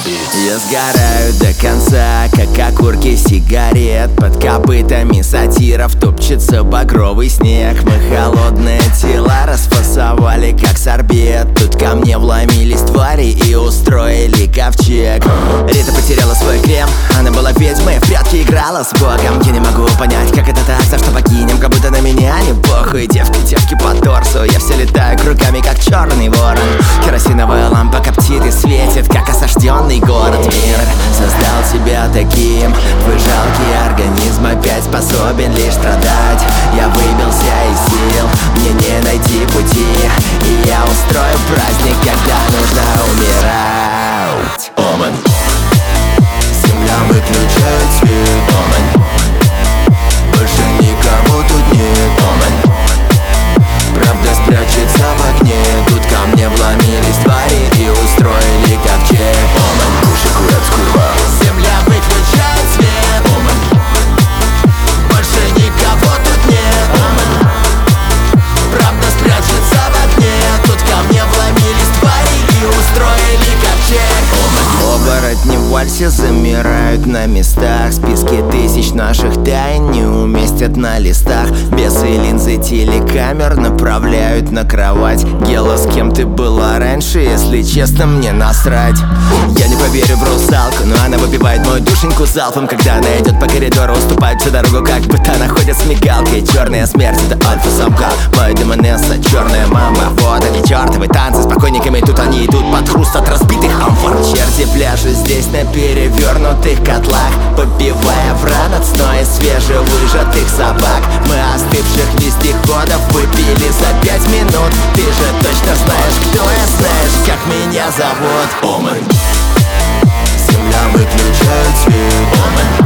Я сгораю до конца, как окурки сигарет. Под копытами сатиров топчется багровый снег. Мы холодные тела расфасовали, как сорбет. Тут ко мне вломились твари и устроили ковчег. Рита потеряла свой крем, она была ведьмой, в прятки играла с богом. Я не могу понять, как это так, за что покинем, как будто на меня не похуй. Девки по торсу, я все летаю кругами, как черный ворон. Керосиновая лампа коптит и светит, как осажденный город. Мир создал тебя таким, твой жалкий организм опять способен лишь страдать. Я выбился из сил, мне не найти пути, и я устрою праздник, когда нужно умирать. Омен. Земля выключает свет. Омен. Больше никого тут нет. Омен. Правда спрячется в окне. Тут ко мне вломились твари и устроили ковчег. Омен. Уши курят скурва. Земля выключает свет. Омен. Больше никого тут нет. Омен. Правда спрячется в окне. Тут ко мне вломились твари и устроили ковчег. Омен. Оборотни в вальсе замирают на местах. Списки тысяч наших тайн не уместят на листах. Бесы и линзы телекамер направляют на кровать. Гела, с кем ты была раньше, если честно, мне насрать. Я не поверю в русалку, но она выпивает мою душеньку залпом. Когда она идет по коридору, уступает всю дорогу, как будто находит с мигалкой. Черная смерть — это альфа-самка, моя демонесса, черная мама. Вот они, чертовы танцы с покойниками. Тут они идут под хруст от разбитых амфор. Черти пляшут здесь на перевернутых котлах, попивая вран отстой свежевыжатых собак. Мы остывших вездеходов выпили за 5 минут. Ты же точно знаешь, кто я, знаешь, как меня зовут. Омен. Земля выключает свет. Омен.